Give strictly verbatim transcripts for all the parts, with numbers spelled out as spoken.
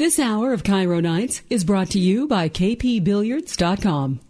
This hour of Cairo Nights is brought to you by K P Billiards dot com.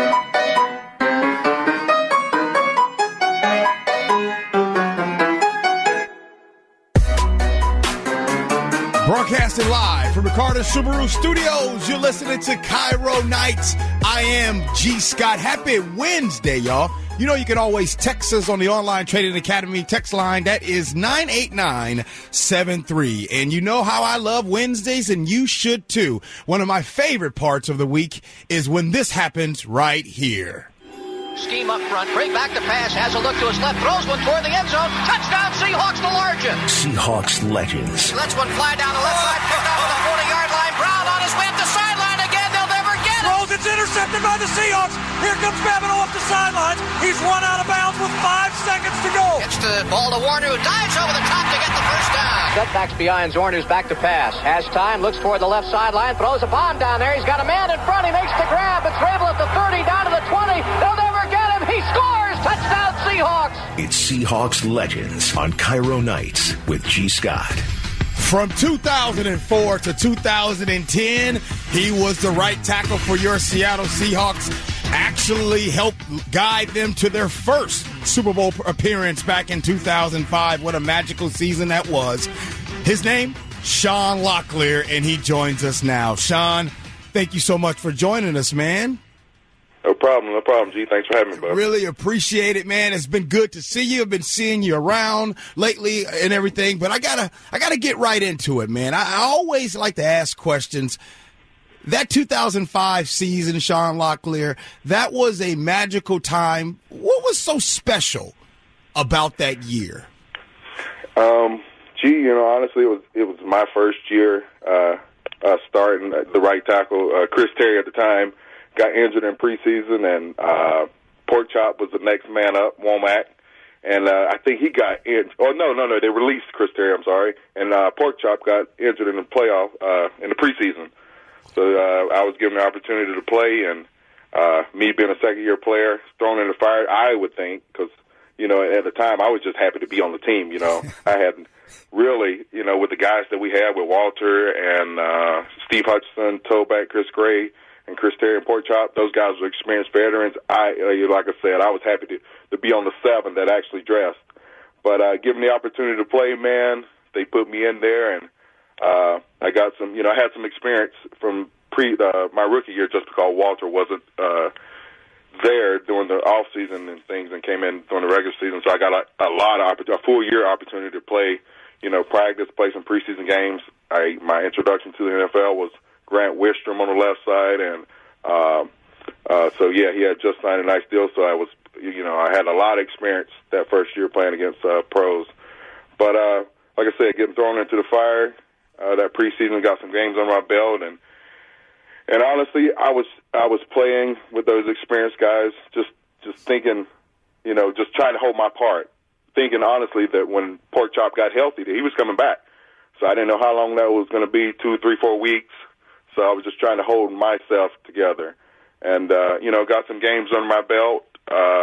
Broadcasting live from the Carter Subaru Studios, you're listening to Cairo Nights. I am G. Scott. Happy Wednesday, y'all. You know you can always text us on the Online Trading Academy text line. That is nine eight nine seven three. And you know how I love Wednesdays, and you should too. One of my favorite parts of the week is when this happens right here. Scheme up front, break back to pass, has a look to his left, throws one toward the end zone. Touchdown, Seahawks, the largest. Seahawks legends. He lets one fly down the left side, picked off at the forty-yard line. Brown on his way up the sideline again. They'll never get it. Throws, it's intercepted by the Seahawks. Here comes Babineau up the sidelines. He's run out of bounds with five seconds to go. Gets the ball to Warner, who dives over the top to get the first down. Cutbacks behind Zorn, who's back to pass. Has time, looks toward the left sideline, throws a bomb down there. He's got a man in front. He makes the grab. It's Rabel at the thirty, down to the twenty. They'll never get him. He scores. Touchdown, Seahawks. It's Seahawks Legends on Cairo Nights with G. Scott. From two thousand four to two thousand ten, he was the right tackle for your Seattle Seahawks. Actually helped guide them to their first Super Bowl appearance back in two thousand five. What a magical season that was. His name, Sean Locklear, and he joins us now. Sean, thank you so much for joining us, man. No problem, no problem, G. Thanks for having me, bud. Really appreciate it, man. It's been good to see you. I've been seeing you around lately and everything, but I gotta, I gotta get right into it, man. I, I always like to ask questions. That two thousand five season, Sean Locklear, that was a magical time. What was so special about that year? Um, gee, you know, honestly, it was it was my first year uh, uh, starting at the right tackle. Uh, Chris Terry at the time got injured in preseason, and uh, Pork Chop was the next man up, Womack. And uh, I think he got in. Oh, no, no, no. They released Chris Terry, I'm sorry. And uh, Pork Chop got injured in the playoff, uh, in the preseason. So uh, I was given the opportunity to play, and uh, me being a second-year player, thrown in the fire, I would think, because, you know, at the time I was just happy to be on the team, you know. I had really, you know, with the guys that we had with Walter and uh, Steve Hutchinson, Toback, Chris Gray, and Chris Terry and Pork Chop, those guys were experienced veterans. I, uh, like I said, I was happy to, to be on the seven that actually dressed. But uh, given the opportunity to play, man, they put me in there, and uh, I got some, you know, I had some experience from pre uh, my rookie year just because Walter wasn't uh, there during the off season and things, and came in during the regular season. So I got a, a lot of opportunity, a full year opportunity to play, you know, practice, play some preseason games. I my introduction to the N F L was Grant Wistrom on the left side, and uh, uh, so yeah, he had just signed a nice deal. So I was, you know, I had a lot of experience that first year playing against uh, pros. But uh, like I said, getting thrown into the fire uh, that preseason, got some games on my belt, and and honestly, I was I was playing with those experienced guys, just just thinking, you know, just trying to hold my part, thinking honestly that when Pork Chop got healthy, that he was coming back. So I didn't know how long that was going to be, two, three, four weeks. So I was just trying to hold myself together, and uh, you know, got some games under my belt. Uh,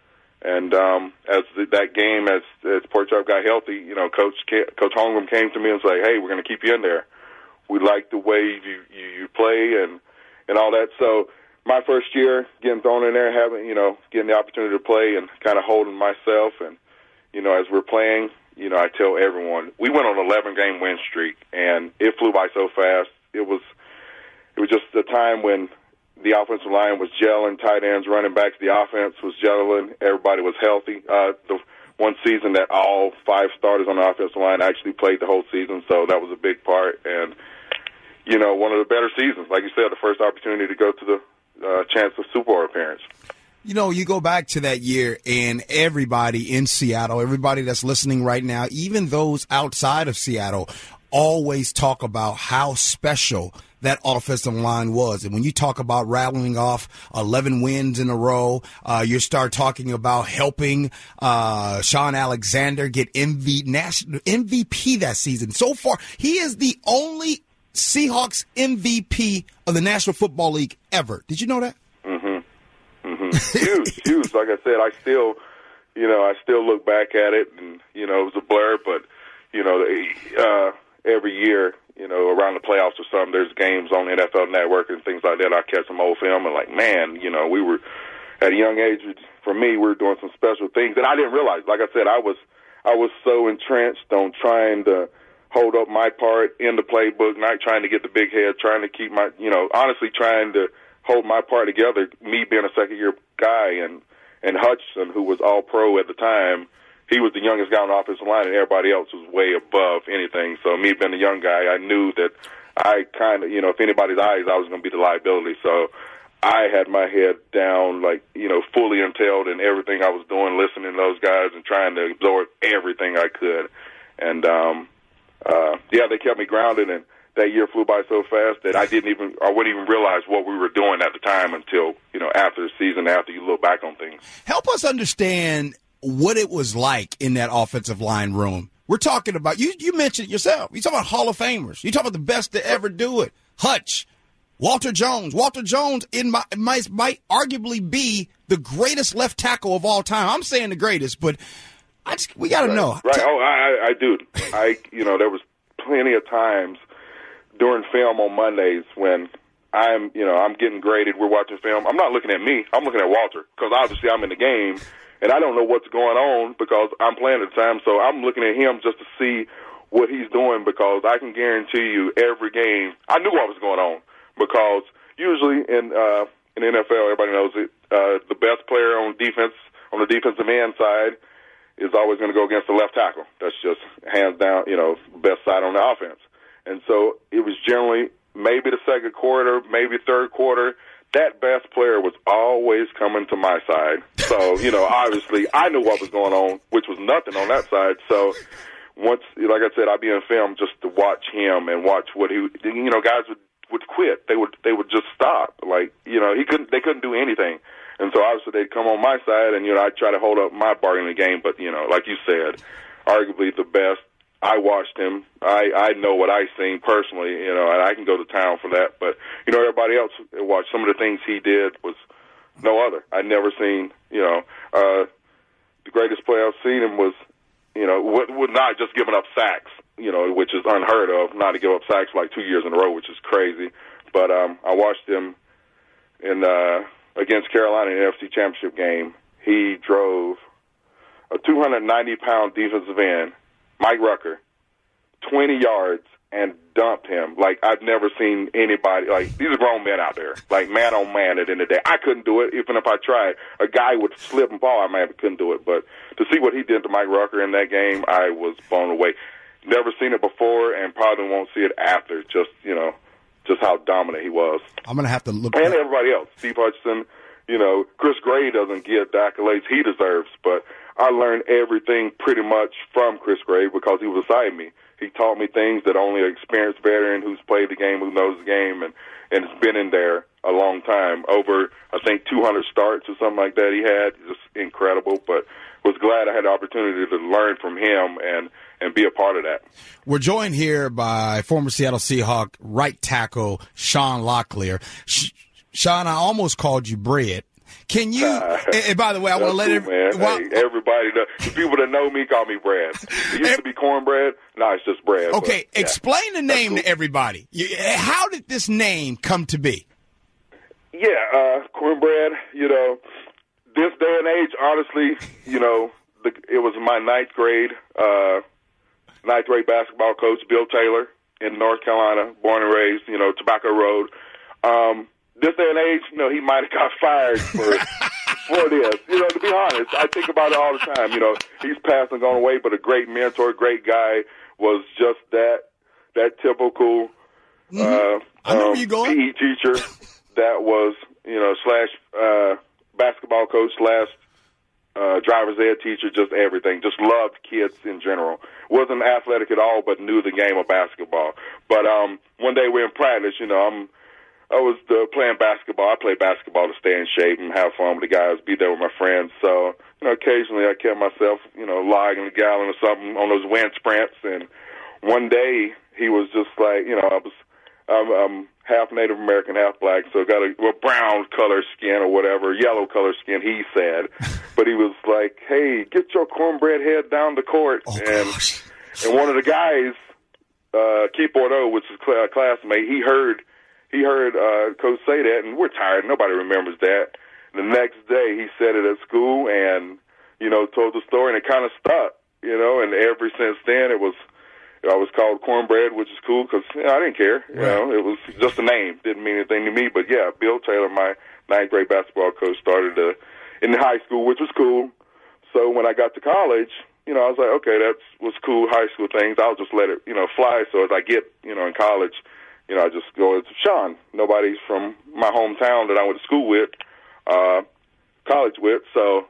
and um, as the, that game, as as Pork Chop got healthy, you know, Coach Coach Holmgren came to me and said, "Hey, we're going to keep you in there. We like the way you, you you play and and all that." So my first year, getting thrown in there, having you know, getting the opportunity to play and kind of holding myself, and you know, as we're playing, you know, I tell everyone we went on an eleven game win streak, and it flew by so fast. It was. It was just a time when the offensive line was gelling, tight ends, running backs, the offense was gelling, everybody was healthy. Uh, the one season that all five starters on the offensive line actually played the whole season, so that was a big part. And, you know, one of the better seasons. Like you said, the first opportunity to go to the uh, chance of Super Bowl appearance. You know, you go back to that year, and everybody in Seattle, everybody that's listening right now, even those outside of Seattle, always talk about how special that offensive line was. And when you talk about rattling off eleven wins in a row, uh, you start talking about helping uh, Sean Alexander get M V, national, M V P that season. So far, he is the only Seahawks M V P of the National Football League ever. Did you know that? Mm-hmm. Mm-hmm. Huge, huge. Like I said, I still, you know, I still look back at it, and, you know, it was a blur, but, you know, uh, every year, you know, around the playoffs or something, there's games on N F L Network and things like that. I catch some old film and like, man, you know, we were at a young age. For me, we were doing some special things, and I didn't realize. Like I said, I was I was so entrenched on trying to hold up my part in the playbook, not trying to get the big head, trying to keep my, you know, honestly trying to hold my part together, me being a second-year guy, and, and Hutchinson, who was all-pro at the time, he was the youngest guy on the offensive line, and everybody else was way above anything. So me being a young guy, I knew that I kind of, you know, if anybody's eyes, I was going to be the liability. So I had my head down, like, you know, fully entailed in everything I was doing, listening to those guys and trying to absorb everything I could. And, um, Uh, yeah, they kept me grounded, and that year flew by so fast that I didn't even, I wouldn't even realize what we were doing at the time until, you know, after the season, after you look back on things. Help us understand what it was like in that offensive line room. We're talking about, you You mentioned it yourself. You're talking about Hall of Famers. You're talking about the best to ever do it. Hutch, Walter Jones. Walter Jones in my, might, might arguably be the greatest left tackle of all time. I'm saying the greatest, but I just, we got to right. know. Right. Oh, I, I do. I, you know, there was plenty of times during film on Mondays when I'm, you know, I'm getting graded. We're watching film. I'm not looking at me. I'm looking at Walter because obviously I'm in the game and I don't know what's going on because I'm playing at the time. So I'm looking at him just to see what he's doing because I can guarantee you every game I knew what was going on because usually in uh, in the N F L, everybody knows it. Uh, the best player on defense on the defensive end side is always going to go against the left tackle. That's just hands down, you know, best side on the offense. And so it was generally maybe the second quarter, maybe third quarter, that best player was always coming to my side. So, you know, obviously I knew what was going on, which was nothing on that side. So once, like I said, I'd be in film just to watch him and watch what he, you know, guys would, would quit. They would, they would just stop. Like, you know, he couldn't, they couldn't do anything. And so obviously they'd come on my side, and, you know, I'd try to hold up my part in the game. But, you know, like you said, arguably the best. I watched him. I, I know what I seen personally, you know, and I can go to town for that. But, you know, everybody else watched some of the things he did was no other. I'd never seen, you know, uh, the greatest play I've seen him was, you know, would, would not just giving up sacks, you know, which is unheard of, not to give up sacks for like two years in a row, which is crazy. But um, I watched him in uh, against Carolina in the N F C Championship game. He drove a two hundred ninety pound defensive end, Mike Rucker, twenty yards and dumped him. Like, I've never seen anybody, like, these are grown men out there, like, man on man at the end of the day. I couldn't do it, even if I tried. A guy would slip and fall, I maybe couldn't do it. But to see what he did to Mike Rucker in that game, I was blown away. Never seen it before and probably won't see it after, just, you know, just how dominant he was. I'm going to have to look. And everybody else. Steve Hutchinson, you know, Chris Gray doesn't get the accolades he deserves, but I learned everything pretty much from Chris Gray because he was beside me. He taught me things that only an experienced veteran who's played the game, who knows the game, and, and has been in there a long time. Over, I think, two hundred starts or something like that he had. Just incredible. But was glad I had the opportunity to learn from him and, and be a part of that. We're joined here by former Seattle Seahawk right tackle Sean Locklear. Sean, I almost called you Bread. Can you, uh, and, and by the way, I want to let cool, it, man. well, hey, everybody, know, the people that know me call me Brad. It used to be cornbread. No, it's just Brad. Okay, but, yeah, explain the name cool. to everybody. How did this name come to be? Yeah, uh, cornbread, you know, this day and age, honestly, you know, the, it was my ninth grade, uh, ninth grade basketball coach, Bill Taylor, in North Carolina, born and raised, you know, Tobacco Road. Um, This day and age, you know, he might have got fired for for this. You know, to be honest, I think about it all the time. You know, he's passed and gone away, but a great mentor, great guy, was just that that typical mm-hmm. uh, I know um, where you're going. P E teacher that was, you know, slash uh, basketball coach slash uh, driver's ed teacher, just everything. Just loved kids in general. Wasn't athletic at all, but knew the game of basketball. But um, one day we're in practice, you know, I'm I was uh, playing basketball. I play basketball to stay in shape and have fun with the guys, be there with my friends. So, you know, occasionally I kept myself, you know, logging a gallon or something on those wind sprints. And one day he was just like, you know, I was, I'm, I'm half Native American, half black, so got a, a brown color skin or whatever, yellow color skin, he said. But he was like, hey, get your cornbread head down the court. Oh, and gosh. and one of the guys uh, Keith Bordeaux, which is a classmate, he heard he heard uh, Coach say that, and we're tired. Nobody remembers that. The next day, he said it at school, and you know, told the story, and it kind of stuck. You know, and ever since then, it was I was called Cornbread, which is cool because you know, I didn't care. You right. know, it was just a name, didn't mean anything to me. But yeah, Bill Taylor, my ninth grade basketball coach, started uh, in high school, which was cool. So when I got to college, you know, I was like, okay, that's what's cool, high school things. I'll just let it, you know, fly. So as I get, you know, in college, you know, I just go as Sean. Nobody's from my hometown that I went to school with, uh, college with. So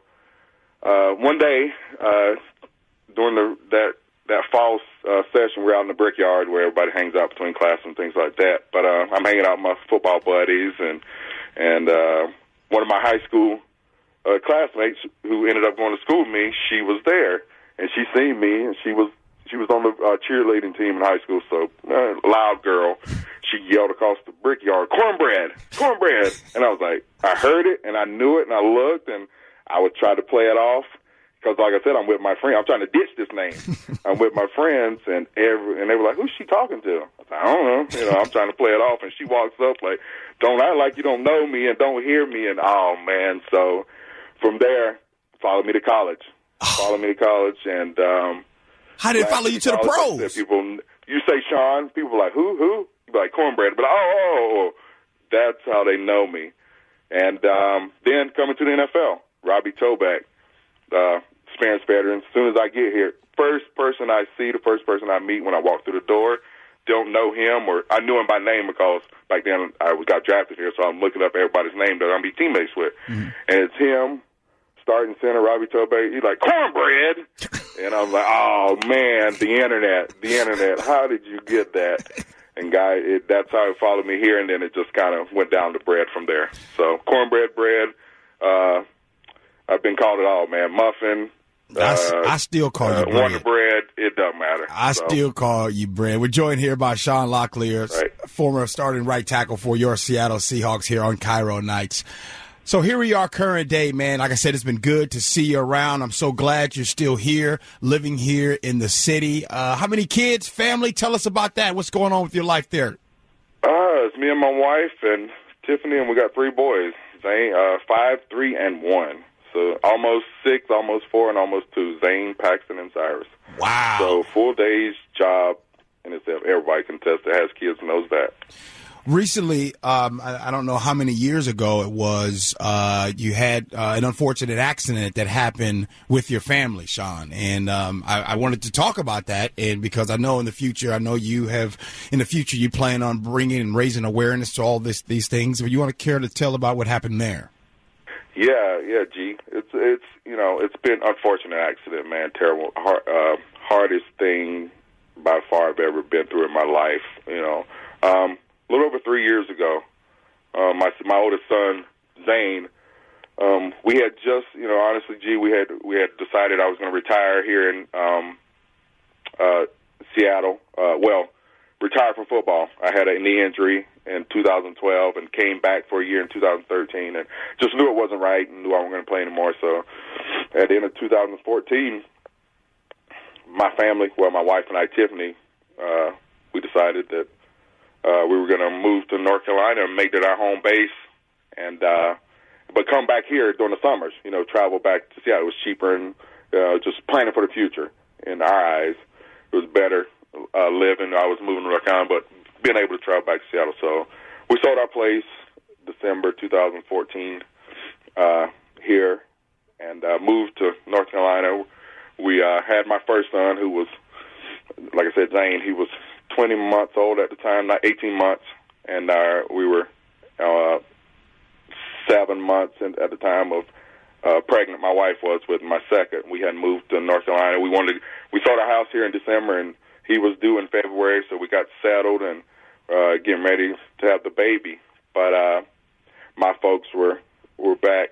uh, one day uh, during the that that fall uh, session, we're out in the brickyard where everybody hangs out between class and things like that. But uh, I'm hanging out with my football buddies, and and uh, one of my high school uh, classmates who ended up going to school with me, she was there. And she seen me, and she was she was on the uh, cheerleading team in high school. So, uh, loud girl, she yelled across the brickyard, "Cornbread, cornbread!" And I was like, I heard it, and I knew it, and I looked, and I would try to play it off because, like I said, I'm with my friend. I'm trying to ditch this name. I'm with my friends, and every and they were like, "Who's she talking to?" I was like, I don't know. You know, I'm trying to play it off, and she walks up like, "Don't act like you don't know me and don't hear me." And oh man, so from there, followed me to college. Follow me to college, and um, how did it follow you to the pros? People, you say Sean, people are like, who, who? You be like Cornbread, but oh, oh, oh, that's how they know me. And um, then coming to the N F L, Robbie Toback, uh, experienced veteran. As soon as I get here, first person I see, the first person I meet when I walk through the door, don't know him, or I knew him by name because back then I got drafted here, so I'm looking up everybody's name that I'm be teammates with, mm-hmm. and it's him. Starting center, Robbie Toback, he's like, "Cornbread!" And I'm like, oh, man, the Internet, the Internet, how did you get that? And, guy, it, that's how it followed me here, and then it just kind of went down to bread from there. So, cornbread, bread, uh, I've been called it all, man. Muffin. Uh, I, I still call you uh, bread. Wonder Bread, it doesn't matter. I so. still call you bread. We're joined here by Sean Locklear, right. former starting right tackle for your Seattle Seahawks here on Cairo Nights. So here we are, current day, man. Like I said, it's been good to see you around. I'm so glad you're still here, living here in the city. Uh, how many kids, family? Tell us about that. What's going on with your life there? Uh, it's me and my wife and Tiffany, and we got three boys, Zane, uh, five, three, and one. So almost six, almost four, and almost two, Zane, Paxton, and Cyrus. Wow. So full day's job in itself. Everybody can test that has kids knows that. Recently, um, I, I don't know how many years ago it was, uh, you had uh, an unfortunate accident that happened with your family, Sean. And um, I, I wanted to talk about that, and because I know in the future, I know you have, in the future, you plan on bringing and raising awareness to all this, these things. But you want to care to tell about what happened there? Yeah, yeah, G. It's, it's you know, it's been an unfortunate accident, man. Terrible, hard, uh, hardest thing by far I've ever been through in my life, you know. Um, A little over three years ago, um, my my oldest son Zane, um, we had just, you know, honestly, G, we had we had decided I was going to retire here in um, uh, Seattle. Uh, well, retire from football. I had a knee injury in two thousand twelve and came back for a year in two thousand thirteen, and just knew it wasn't right and knew I wasn't going to play anymore. So, at the end of two thousand fourteen, my family, well, my wife and I, Tiffany, uh, we decided that. Uh, we were going to move to North Carolina and make it our home base, and uh, but come back here during the summers. You know, travel back to Seattle. It was cheaper and uh, just planning for the future. In our eyes, it was better uh, living. I was moving to North Carolina, but being able to travel back to Seattle. So we sold our place December two thousand fourteen uh, here and uh, moved to North Carolina. We uh, had my first son, who was, like I said, Zane. He was twenty months old at the time, not eighteen months, and uh, we were uh, seven months in, at the time of uh, pregnant. My wife was with my second. We had moved to North Carolina. We wanted, to, we sold our house here in December, and he was due in February, so we got settled and uh, getting ready to have the baby. But uh, my folks were were back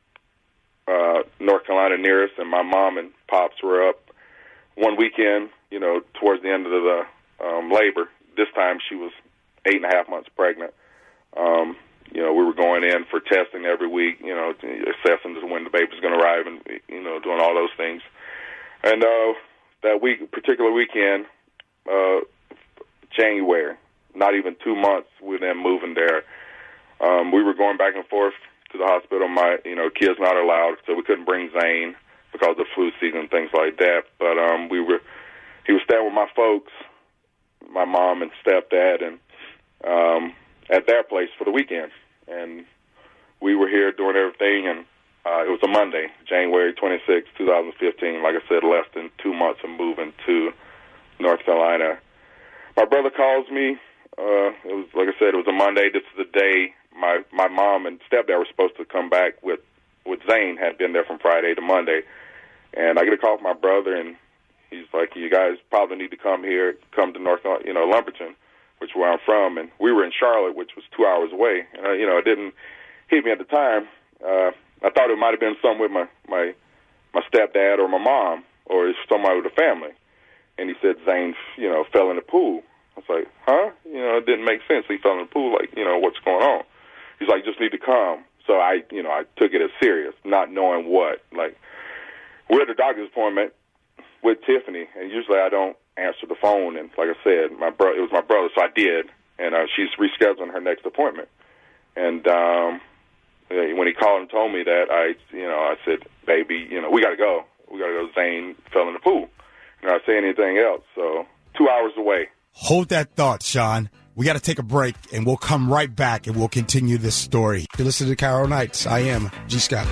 uh, North Carolina near us, and my mom and pops were up one weekend, you know, towards the end of the Um, labor. This time she was eight and a half months pregnant. Um, you know, we were going in for testing every week, you know, assessing when the baby's going to arrive and, you know, doing all those things. And uh, that week, particular weekend, uh, January. Not even two months with them moving there. Um, we were going back and forth to the hospital. My, you know, kids not allowed, so we couldn't bring Zane because of flu season and things like that. But um, we were, he was staying with my folks, my mom and stepdad, and um, at their place for the weekend. And we were here doing everything, and uh, it was a Monday, January twenty-sixth, twenty fifteen. Like I said, less than two months of moving to North Carolina. My brother calls me. Uh, it was, like I said, it was a Monday. This is the day my my mom and stepdad were supposed to come back with, with Zane, had been there from Friday to Monday. And I get a call from my brother, and he's like, you guys probably need to come here, come to North, you know, Lumberton, which is where I'm from. And we were in Charlotte, which was two hours away. And, uh, you know, it didn't hit me at the time. Uh, I thought it might have been something with my, my, my stepdad or my mom or somebody with a family. And he said Zane, you know, fell in the pool. I was like, huh? You know, it didn't make sense. He fell in the pool, like, you know, what's going on? He's like, just need to come. So I, you know, I took it as serious, not knowing what. Like, we're at the doctor's appointment with Tiffany, and usually I don't answer the phone. And like I said, my bro- it was my brother, so I did. And uh, she's rescheduling her next appointment. And um, when he called and told me that, I, you know, I said, baby, you know, we got to go. We got to go. Zane fell in the pool. And I didn't say anything else. So two hours away. Hold that thought, Sean. We got to take a break, and we'll come right back, and we'll continue this story. You're listening to Cairo Nights. I am G. Scott.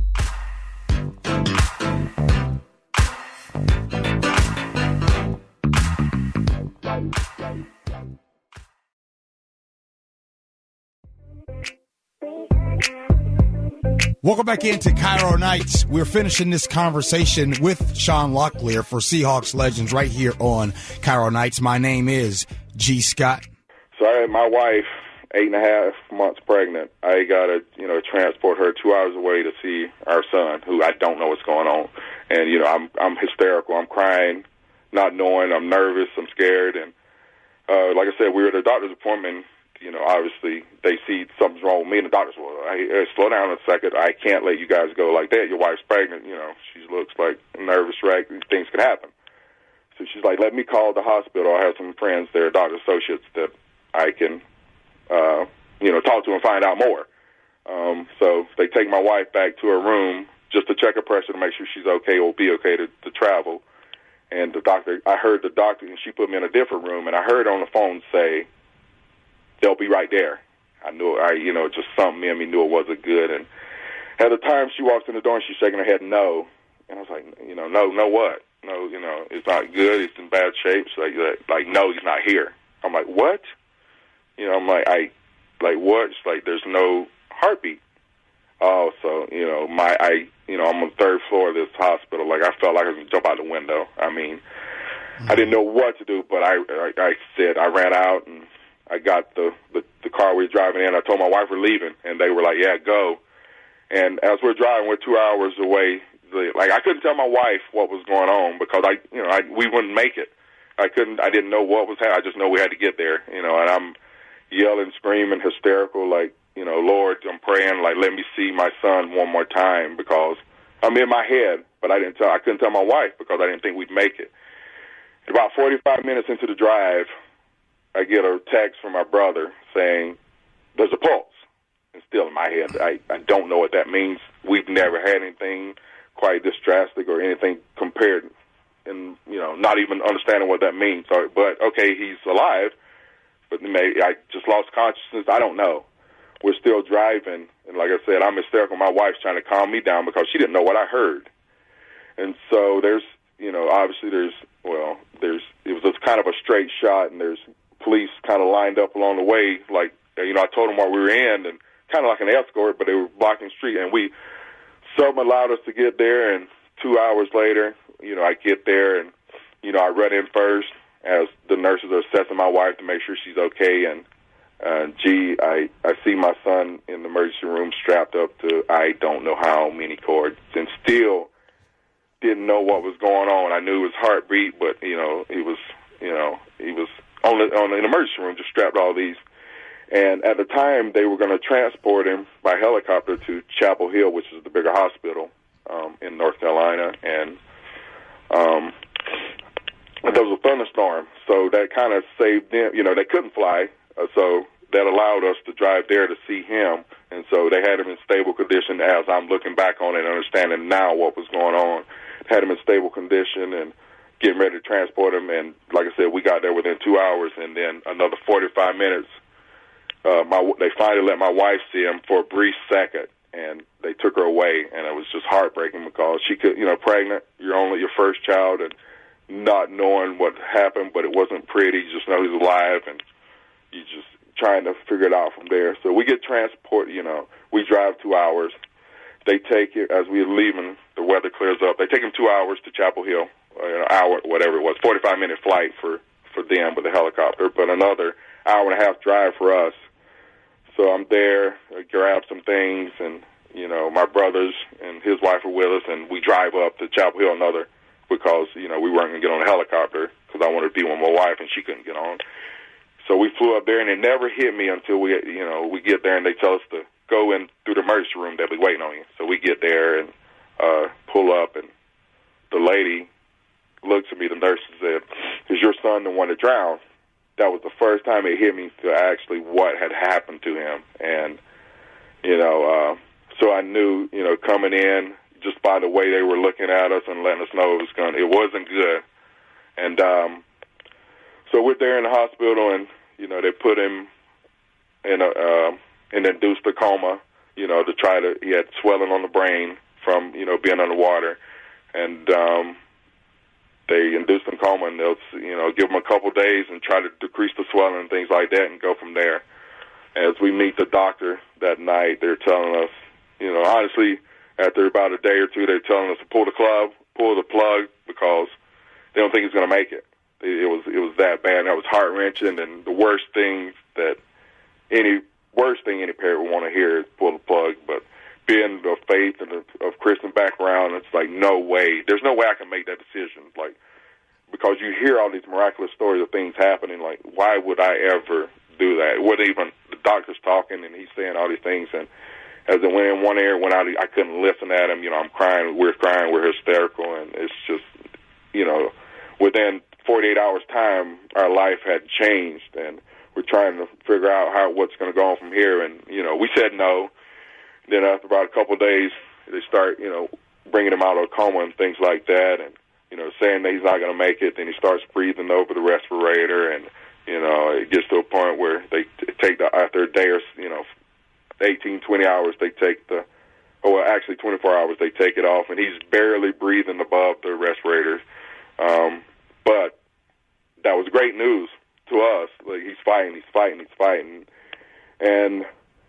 Welcome back into Cairo Nights. We're finishing this conversation with Sean Locklear for Seahawks Legends right here on Cairo Nights. My name is G. Scott. So I had my wife, eight and a half months pregnant. I got to, you know, transport her two hours away to see our son, who I don't know what's going on. And, you know, I'm I'm hysterical. I'm crying, not knowing. I'm nervous. I'm scared. And uh, like I said, we were at a doctor's appointment. You know, obviously they see something's wrong with me, and the doctors will, hey, hey, slow down a second. I can't let you guys go like that. Your wife's pregnant. You know, she looks like a nervous wreck. Things could happen. So she's like, let me call the hospital. I have some friends there, doctor associates, that I can, uh, you know, talk to and find out more. Um, so they take my wife back to her room just to check her pressure to make sure she's okay or be okay to, to travel. And the doctor, I heard the doctor, and she put me in a different room, and I heard on the phone say, they'll be right there. I knew, I, you know, just something in me knew it wasn't good. And at the time she walks in the door and she's shaking her head no. And I was like, you know, no, no what? No, you know, it's not good. It's in bad shape. She's like, like, no, he's not here. I'm like, what? You know, I'm like, I, like, what? She's like, there's no heartbeat. Oh, so, you know, my, I, you know, I'm on the third floor of this hospital. Like, I felt like I was going to jump out the window. I mean, mm-hmm. I didn't know what to do, but I, I, I said, I ran out and I got the, the, the car we were driving in. I told my wife we're leaving, and they were like, yeah, go. And as we're driving, we're two hours away. The, like, I couldn't tell my wife what was going on because I, you know, I, we wouldn't make it. I couldn't, I didn't know what was happening. I just know we had to get there, you know, and I'm yelling, screaming, hysterical, like, you know, Lord, I'm praying, like, let me see my son one more time because I'm in my head, but I didn't tell, I couldn't tell my wife because I didn't think we'd make it. About forty-five minutes into the drive, I get a text from my brother saying, there's a pulse. And still in my head, I, I don't know what that means. We've never had anything quite this drastic or anything compared, and, you know, not even understanding what that means. So, but, okay, he's alive, but maybe I just lost consciousness. I don't know. We're still driving, and like I said, I'm hysterical. My wife's trying to calm me down because she didn't know what I heard. And so there's, you know, obviously there's, well, there's, it was just kind of a straight shot, and there's police kind of lined up along the way. Like, you know, I told them where we were in, and kind of like an escort, but they were blocking the street, and we, something allowed us to get there, and two hours later, you know, I get there, and, you know, I run in first as the nurses are assessing my wife to make sure she's okay, and, uh, gee, I, I see my son in the emergency room strapped up to I don't know how many cords, and still didn't know what was going on. I knew his heartbeat, but, you know, he was, you know, he was on the, on the emergency room, just strapped all these. And at the time, they were going to transport him by helicopter to Chapel Hill, which is the bigger hospital um, in North Carolina. And um, there was a thunderstorm, so that kind of saved them. You know, they couldn't fly, uh, so that allowed us to drive there to see him. And so they had him in stable condition as I'm looking back on it and understanding now what was going on. Had him in stable condition and getting ready to transport him. And like I said, we got there within two hours, and then another forty-five minutes. Uh, my, they finally let my wife see him for a brief second, and they took her away, and it was just heartbreaking because she could, you know, pregnant, you're only your first child, and not knowing what happened, but it wasn't pretty. You just know he's alive, and you just trying to figure it out from there. So we get transport, you know, we drive two hours. They take it, as we were leaving, the weather clears up. They take him two hours to Chapel Hill, an hour, whatever it was, forty-five minute flight for, for them with the helicopter, but another hour and a half drive for us. So I'm there, I grab some things, and, you know, my brothers and his wife are with us, and we drive up to Chapel Hill another because, you know, we weren't going to get on a helicopter because I wanted to be with my wife, and she couldn't get on. So we flew up there, and it never hit me until we, you know, we get there, and they tell us to go in through the emergency room. They'll be waiting on you. So we get there and uh, pull up, and the lady looks at me, the nurse, and said, "Is your son the one that drowned?" That was the first time it hit me to actually what had happened to him. And, you know, uh, so I knew, you know, coming in, just by the way they were looking at us and letting us know it was going, it wasn't good. And um, so we're there in the hospital, and, you know, they put him in a, uh, an induced a coma, you know, to try to, he had swelling on the brain from, you know, being underwater. And, um, they induced him coma, and they'll, you know, give him a couple days and try to decrease the swelling and things like that and go from there. As we meet the doctor that night, they're telling us, you know, honestly, after about a day or two, they're telling us to pull the plug, pull the plug because they don't think he's going to make it. It was it was that bad. That was heart-wrenching, and the worst thing that any worst thing any parent would want to hear is pull the plug. But being of faith and of, of Christian background, it's like, no way. There's no way I can make that decision. Like, because you hear all these miraculous stories of things happening, like, why would I ever do that? What even the doctor's talking, and he's saying all these things, and as it went in one ear, went out, I couldn't listen at him. You know, I'm crying, we're crying, we're hysterical, and it's just, you know, within forty-eight hours' time, our life had changed, and we're trying to figure out how what's going to go on from here. And, you know, we said no. Then after about a couple of days, they start, you know, bringing him out of a coma and things like that, and, you know, saying that he's not going to make it. Then he starts breathing over the respirator, and, you know, it gets to a point where they t- take the, after a day or, you know, eighteen, twenty hours, they take the, oh, well, actually twenty-four hours, they take it off, and he's barely breathing above the respirator. Um, but that was great news to us. Like, he's fighting, he's fighting, he's fighting. And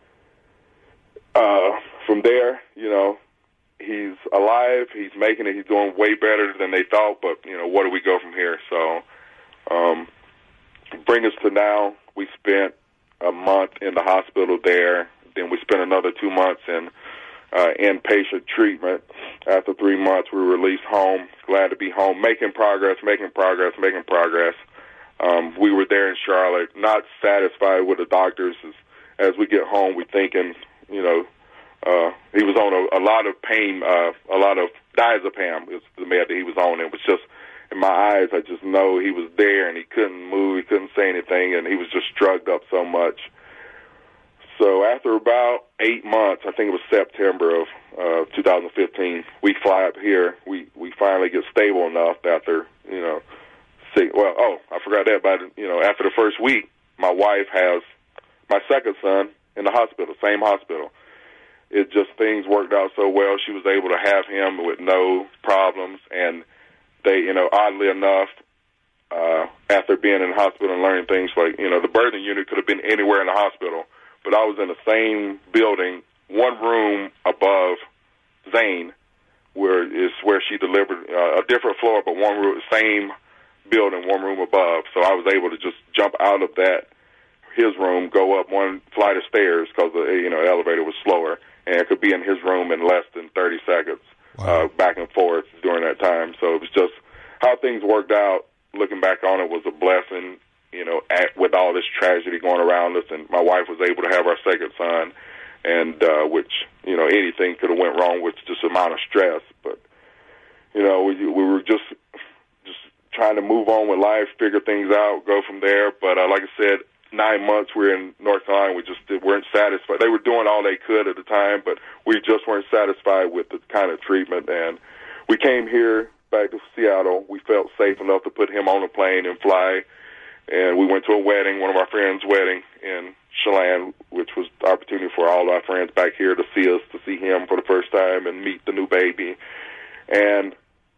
uh, from there, you know, he's alive, he's making it, he's doing way better than they thought, but, you know, where do we go from here? So um, bring us to now. We spent a month in the hospital there. Then we spent another two months in uh, inpatient treatment. After three months, we were released home. Glad to be home, making progress, making progress, making progress. Um, we were there in Charlotte, not satisfied with the doctors. As, as we get home, we thinking, you know, uh, he was on a, a lot of pain, uh, a lot of diazepam is the med that he was on. It was just, in my eyes, I just know he was there, and he couldn't move, he couldn't say anything, and he was just drugged up so much. So after about eight months, I think it was September of uh, two thousand fifteen, we fly up here. We we finally get stable enough after, you know, six, well, oh, I forgot that, but, you know, after the first week, my wife has my second son in the hospital, same hospital. It just, things worked out so well. She was able to have him with no problems, and they, you know, oddly enough, uh, after being in the hospital and learning things like, you know, the birthing unit could have been anywhere in the hospital, but I was in the same building, one room above Zane, where is where she delivered, uh, a different floor, but one room, same building, one room above. So I was able to just jump out of that, his room, go up one flight of stairs because the, you know, elevator was slower, and it could be in his room in less than thirty seconds. Wow. Uh, back and forth during that time. So it was just how things worked out. Looking back on it was a blessing, you know, at, with all this tragedy going around us. And my wife was able to have our second son, and uh, which, you know, anything could have went wrong with just the amount of stress. But, you know, we, we were just just trying to move on with life, figure things out, go from there. But uh, like I said, nine months we were in North Carolina. We just did, weren't satisfied. They were doing all they could at the time, but we just weren't satisfied with the kind of treatment. And we came here back to Seattle. We felt safe enough to put him on a plane and fly. And we went to a wedding, one of our friends' wedding in Chelan, which was the opportunity for all our friends back here to see us, to see him for the first time and meet the new baby. And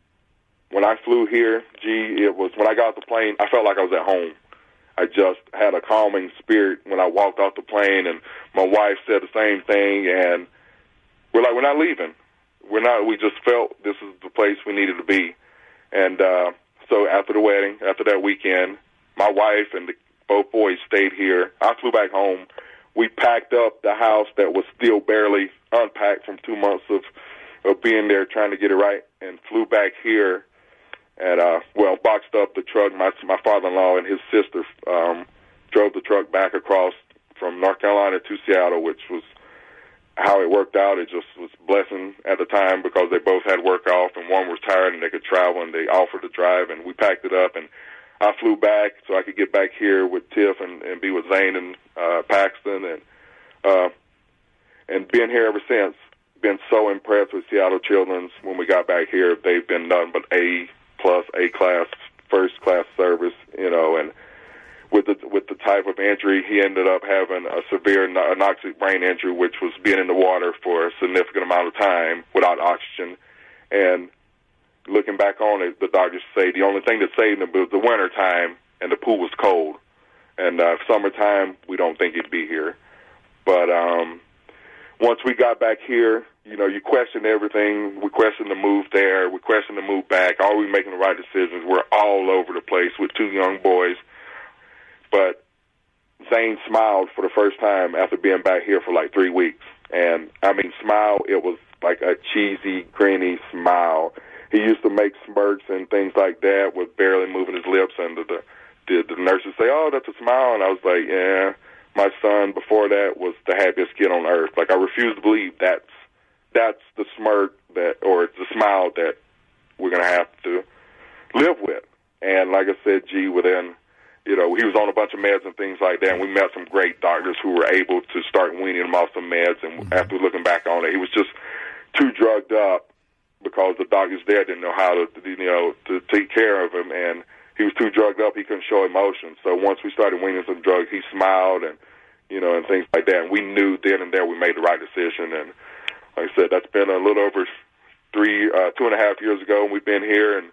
when I flew here, gee, it was, when I got off the plane, I felt like I was at home. I just had a calming spirit when I walked off the plane, and my wife said the same thing, and we're like, we're not leaving. We're not, we just felt this is the place we needed to be. And uh, so after the wedding, after that weekend, my wife and the, both boys stayed here. I flew back home. We packed up the house that was still barely unpacked from two months of, of being there trying to get it right, and flew back here and, uh, well, boxed up the truck. My, my father-in-law and his sister um, drove the truck back across from North Carolina to Seattle, which was how it worked out. It just was a blessing at the time because they both had work off, and one was tired and they could travel, and they offered to drive, and we packed it up, and I flew back so I could get back here with Tiff and, and be with Zane and uh, Paxton, and uh, and been here ever since. Been so impressed with Seattle Children's. When we got back here, they've been nothing but A plus, A class, first class service, you know. And with the with the type of injury, he ended up having a severe anoxic brain injury, which was being in the water for a significant amount of time without oxygen. And looking back on it, the doctors say the only thing that saved him was the winter time, and the pool was cold. And uh, summertime, we don't think he'd be here. But um, once we got back here, you know, you question everything. We question the move there. We question the move back. Are we making the right decisions? We're all over the place with two young boys. But Zane smiled for the first time after being back here for like three weeks. And, I mean, smile, it was like a cheesy, grinny smile. He used to make smirks and things like that with barely moving his lips, and the, the, the nurses say, oh, that's a smile. And I was like, yeah, my son before that was the happiest kid on earth. Like, I refuse to believe that's, that's the smirk that, or the smile that we're going to have to live with. And like I said, gee, within, you know, he was on a bunch of meds and things like that, and we met some great doctors who were able to start weaning him off some meds. And mm-hmm. after looking back on it, he was just too drugged up, because the doctors there didn't know how to, you know, to take care of him, and he was too drugged up, he couldn't show emotion. So once we started weaning some drugs, he smiled and, you know, and things like that. And we knew then and there we made the right decision. And like I said, that's been a little over three, uh, two and a half years ago, and we've been here, and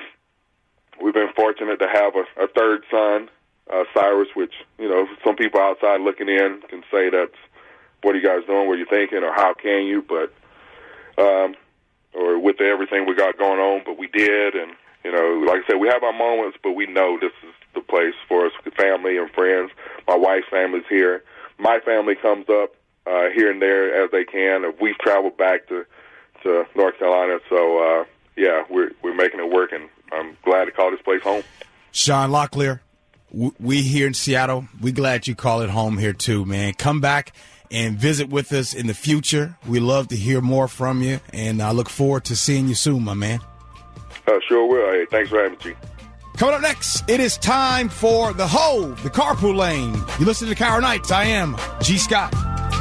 we've been fortunate to have a, a third son, uh, Cyrus, which, you know, some people outside looking in can say that's, what are you guys doing, what are you thinking, or how can you, but, um, or with everything we got going on, but we did, and, you know, like I said, we have our moments, but we know this is the place for us, family and friends. My wife's family's here. My family comes up uh, here and there as they can. We've traveled back to, to North Carolina, so, uh, yeah, we're, we're making it work, and I'm glad to call this place home. Sean Locklear, we here in Seattle, we glad you call it home here too, man. Come back and visit with us in the future. We love to hear more from you, and I look forward to seeing you soon, my man. Uh, sure will. Hey, thanks for having me, G. Coming up next, it is time for the Hove, the Carpool Lane. You listen to the Cairo Nights. I am G. Scott.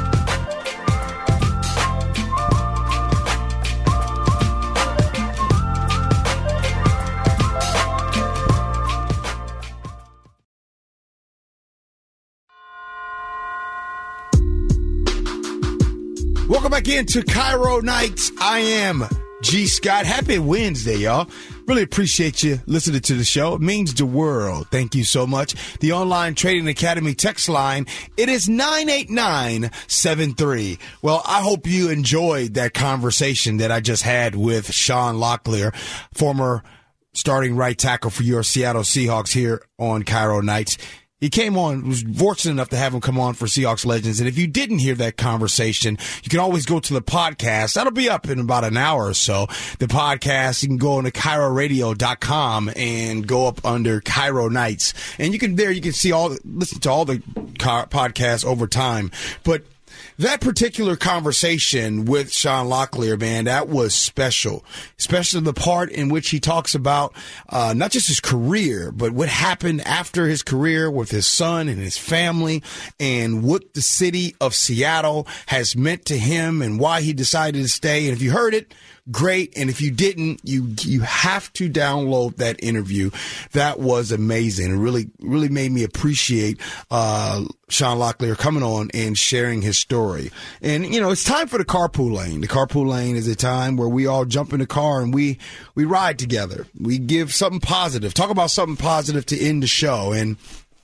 Welcome back into Cairo Nights. I am G. Scott. Happy Wednesday, y'all. Really appreciate you listening to the show. It means the world. Thank you so much. The Online Trading Academy text line, it is nine eight nine seven three. Well, I hope you enjoyed that conversation that I just had with Sean Locklear, former starting right tackle for your Seattle Seahawks here on Cairo Nights. He came on, was fortunate enough to have him come on for Seahawks Legends. And if you didn't hear that conversation, you can always go to the podcast. That'll be up in about an hour or so. The podcast, you can go on to Cairo Radio dot com and go up under Cairo Nights. And you can there, you can see all, listen to all the podcasts over time. But That particular conversation with Sean Locklear, man, that was special, especially the part in which he talks about uh, not just his career, but what happened after his career with his son and his family and what the city of Seattle has meant to him and why he decided to stay. And if you heard it, great. And if you didn't, you you have to download that interview. That was amazing. It really, really made me appreciate uh, Sean Locklear coming on and sharing his story. And, you know, it's time for the carpool lane. The carpool lane is a time where we all jump in the car and we, we ride together. We give something positive. Talk about something positive to end the show. And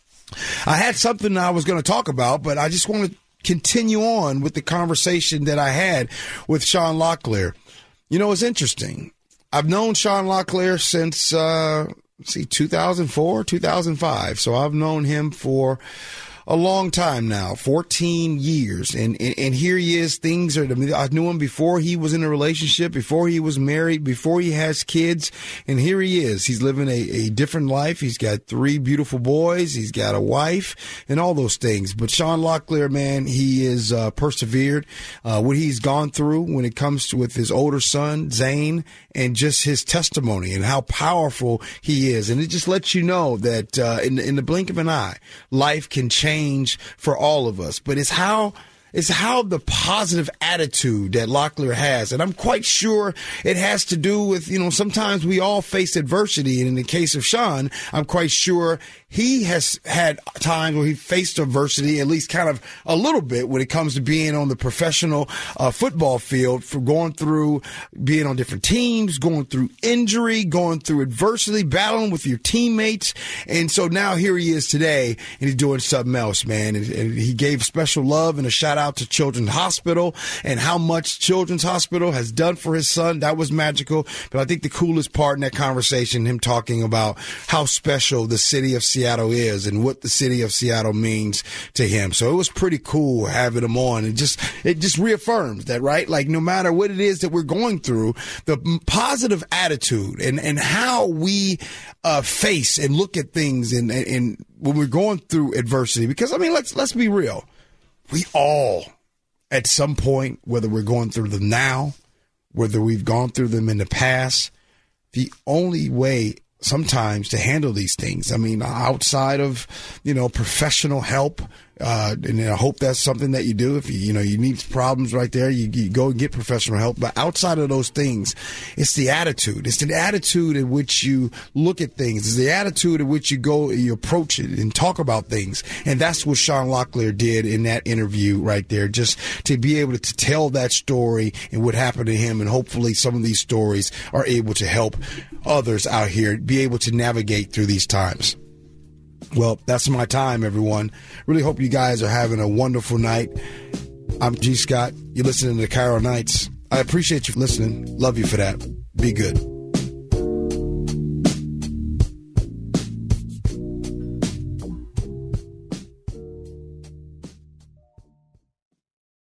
I had something I was going to talk about, but I just want to continue on with the conversation that I had with Sean Locklear. You know, it's interesting. I've known Sean Locklear since, uh, let's see, two thousand four, two thousand five. So I've known him for a long time now, fourteen years. And, and, and here he is. Things are, I knew him before he was in a relationship, before he was married, before he has kids. And here he is. He's living a, a different life. He's got three beautiful boys. He's got a wife and all those things. But Sean Locklear, man, he is uh, persevered. Uh, what he's gone through when it comes to with his older son, Zane, and just his testimony and how powerful he is. And it just lets you know that uh, in, in the blink of an eye, life can change for all of us, but it's how it's how the positive attitude that Locklear has. And I'm quite sure it has to do with, you know, sometimes we all face adversity. And in the case of Sean, I'm quite sure he has had times where he faced adversity, at least kind of a little bit when it comes to being on the professional uh, football field, for going through being on different teams, going through injury, going through adversity, battling with your teammates. And so now here he is today, and he's doing something else, man. And, and he gave special love and a shout out to Children's Hospital and how much Children's Hospital has done for his son. That was magical. But I think the coolest part in that conversation, him talking about how special the city of Seattle is and what the city of Seattle means to him. So it was pretty cool having him on. It just, it just reaffirms that, right? Like no matter what it is that we're going through, the positive attitude and, and how we uh, face and look at things and, and when we're going through adversity, because I mean, let's, let's be real. We all, at some point, whether we're going through them now, whether we've gone through them in the past, the only way sometimes to handle these things, I mean, outside of, you know, professional help, uh, and I hope that's something that you do. If you, you know, you need problems right there, you, you go and get professional help. But outside of those things, it's the attitude. It's the attitude in which you look at things. It's the attitude in which you go, you approach it and talk about things. And that's what Sean Locklear did in that interview right there, just to be able to, to tell that story and what happened to him. And hopefully some of these stories are able to help others out here be able to navigate through these times. Well, that's my time, everyone. Really hope you guys are having a wonderful night. I'm G. Scott. You're listening to Cairo Nights. I appreciate you listening. Love you for that. Be good.